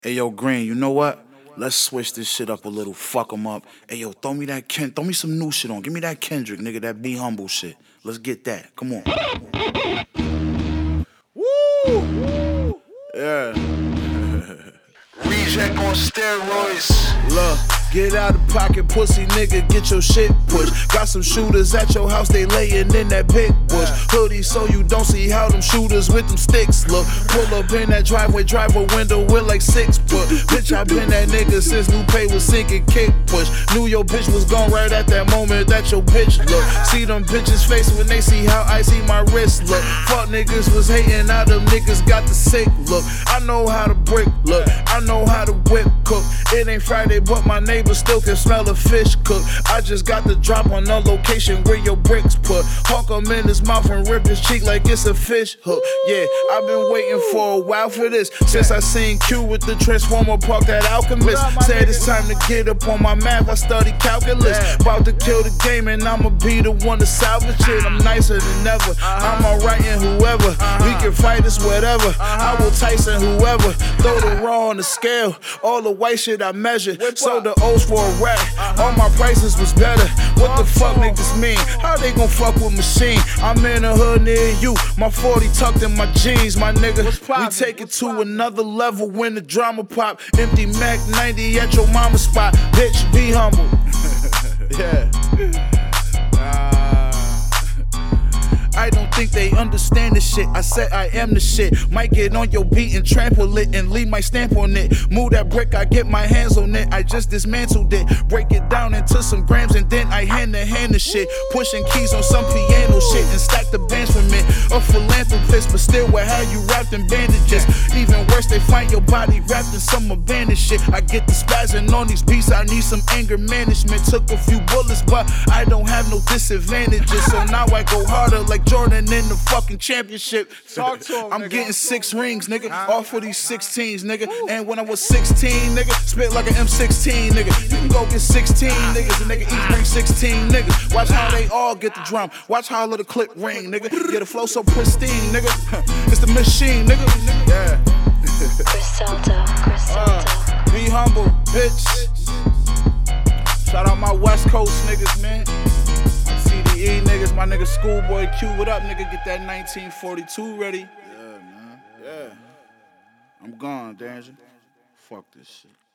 Hey, yo, Green, you know what? Let's switch this shit up a little. Fuck 'em up. Hey, yo, throw me some new shit on. Give me that Kendrick, nigga, that Be Humble shit. Let's get that. Come on. Woo! Yeah. Reject on steroids. Look, get out of pocket, pussy nigga, get your shit pushed. Got some shooters at your house, they layin' in that big bush. Hoodie so you don't see how them shooters with them sticks look. Pull up in that driveway, drive a window with like 6 foot. Bitch, I been that nigga since Lupe was sinking kick push. Knew your bitch was gone right at that moment that your bitch look. See them bitches face when they see how icy my wrist look. Fuck niggas was hating, now them niggas got the sick look. I know how to brick look, I know how to whip cook. It ain't Friday, but my neighbor still can smell the fish cook. I just got the drop on the location where your bricks put. Hawk him in his mouth and rip his cheek like it's a fish hook. Yeah, I've been waiting for a while for this. Since I seen Q with the Transformer Park, that Alchemist. Said it's time to get up on my math, I study calculus. About to kill the game and I'ma be the one to salvage it. I'm nicer than ever, I'm alright in whoever. We can fight this whatever, I will Tyson whoever. Throw the raw on the scale, all the white shit I measured. Sold the O's for a rack, all my prices was better. What the fuck niggas mean? How they gon' fuck with machine? I'm in a hood near you, my 40 tucked in my jeans, my nigga. We take it to another level when the drama pop. Empty Mac 90 at your mama's spot. Bitch, be humble. Yeah. I don't think they understand this shit. I said I am the shit. Might get on your beat and trample it and leave my stamp on it. Move that brick, I get my hands on it. I just dismantled it. Break it down into some grams and then I hand the shit. Pushing keys on some piano shit and stack the bands from it. A philanthropist, but still with how you wrapped in bandages. Even worse, they find your body wrapped in some abandoned shit. I get the spazzing on these beats, I need some anger management. Took a few bullets, but I don't have no disadvantages. So now I go harder like Jordan in the fucking championship. Talk to him, I'm nigga. getting 6 rings, nigga, off of these 16s, nigga. And when I was 16, nigga, spit like an M16, nigga. You can go get 16 niggas, and nigga each bring 16 niggas. Watch how they all get the drum. Watch how the clip ring, nigga. Yeah, the flow so pristine, nigga. It's the machine, nigga. Yeah. Griselda. Be humble, bitch. Shout out my West Coast niggas, man. CDE niggas, my nigga Schoolboy Q, what up, nigga? Get that 1942 ready. Yeah, man. Yeah. I'm gone, Danger. Fuck this shit.